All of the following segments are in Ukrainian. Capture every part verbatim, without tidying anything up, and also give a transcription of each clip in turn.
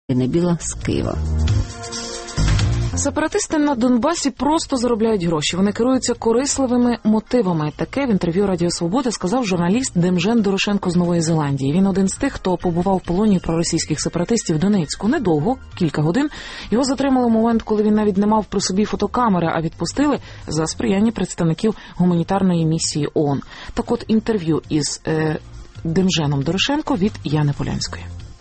Небіла з Києва. Сепаратисти на Донбасі просто заробляють гроші. Вони керуються корисливими мотивами. Таке в інтерв'ю Радіо Свобода сказав журналіст Демжен Дорошенко з Нової Зеландії. Він один з тих, хто побував в полоні проросійських сепаратистів в Донецьку. Недовго, кілька годин. Його затримали в момент, коли він навіть не мав при собі фотокамери, а відпустили за сприяння представників гуманітарної місії ООН. Так от інтерв'ю із е, Демженом Дорошенко від Яни Полянської.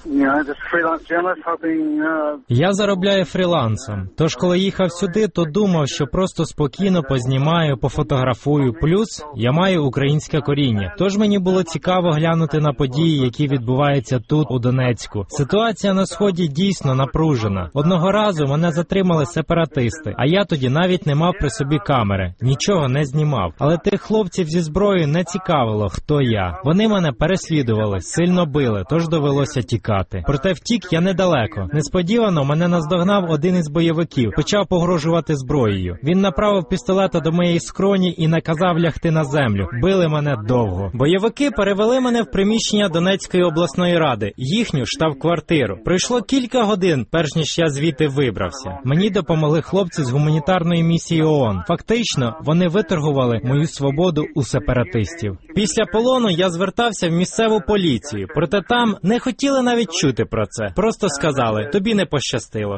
Я заробляю фрілансом. Тож, коли їхав сюди, то думав, що просто спокійно познімаю, пофотографую. Плюс я маю українське коріння. Тож мені було цікаво глянути на події, які відбуваються тут, у Донецьку. Ситуація на Сході дійсно напружена. Одного разу мене затримали сепаратисти, а я тоді навіть не мав при собі камери. Нічого не знімав. Але тих хлопців зі зброєю не цікавило, хто я. Вони мене переслідували, сильно били, тож довелося тікати. Проте втік я недалеко. Несподівано мене наздогнав один із бойовиків, почав погрожувати зброєю. Він направив пістолета до моєї скроні і наказав лягти на землю. Били мене довго. Бойовики перевели мене в приміщення Донецької обласної ради, їхню штаб-квартиру. Пройшло кілька годин, перш ніж я звідти вибрався. Мені допомогли хлопці з гуманітарної місії ООН. Фактично, вони виторгували мою свободу у сепаратистів. Після полону я звертався в місцеву поліцію, проте там не хотіли навіть чути про це. Просто сказали, тобі не пощастило.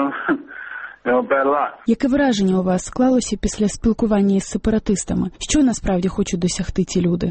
Яке враження у вас склалося після спілкування із сепаратистами? Що насправді хочуть досягти ці люди?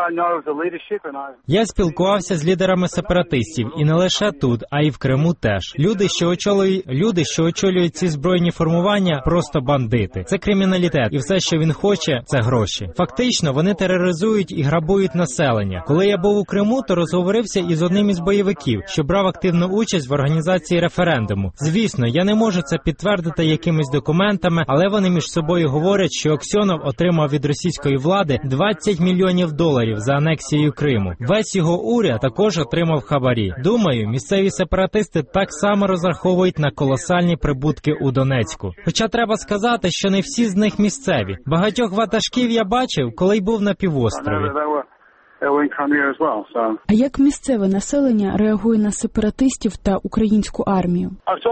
Я спілкувався з лідерами сепаратистів, і не лише тут, а й в Криму теж. Люди, що очолюють, люди, що очолюють ці збройні формування, просто бандити. Це криміналітет, і все, що він хоче, це гроші. Фактично, вони тероризують і грабують населення. Коли я був у Криму, то розговорився із одним із бойовиків, що брав активну участь в організації референдуму. Звісно, я не можу це підтвердити якимись документами, але вони між собою говорять, що Аксьонов отримав від російської влади двадцять мільйонів доларів за анексію Криму. Весь його уряд також отримав хабарі. Думаю, місцеві сепаратисти так само розраховують на колосальні прибутки у Донецьку. Хоча треба сказати, що не всі з них місцеві. Багатьох ватажків я бачив, коли й був на півострові. А як місцеве населення реагує на сепаратистів та українську армію?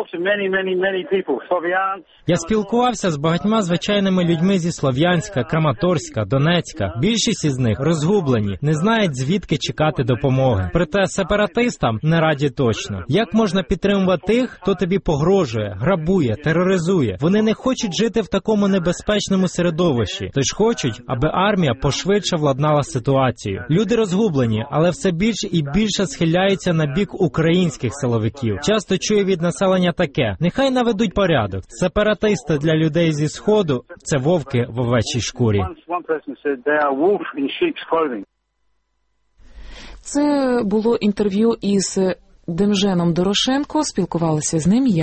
Я спілкувався з багатьма звичайними людьми зі Слов'янська, Краматорська, Донецька. Більшість із них розгублені, не знають, звідки чекати допомоги. Проте сепаратистам не раді точно. Як можна підтримувати тих, хто тобі погрожує, грабує, тероризує? Вони не хочуть жити в такому небезпечному середовищі, тож хочуть, аби армія пошвидше владнала ситуацію. Люди розгублені, але все більше і більше схиляються на бік українських силовиків. Часто чую від населення таке: нехай наведуть порядок. Сепаратисти для людей зі Сходу – це вовки в овечій шкурі. Це було інтерв'ю із Демженом Дорошенко. Спілкувалися з ним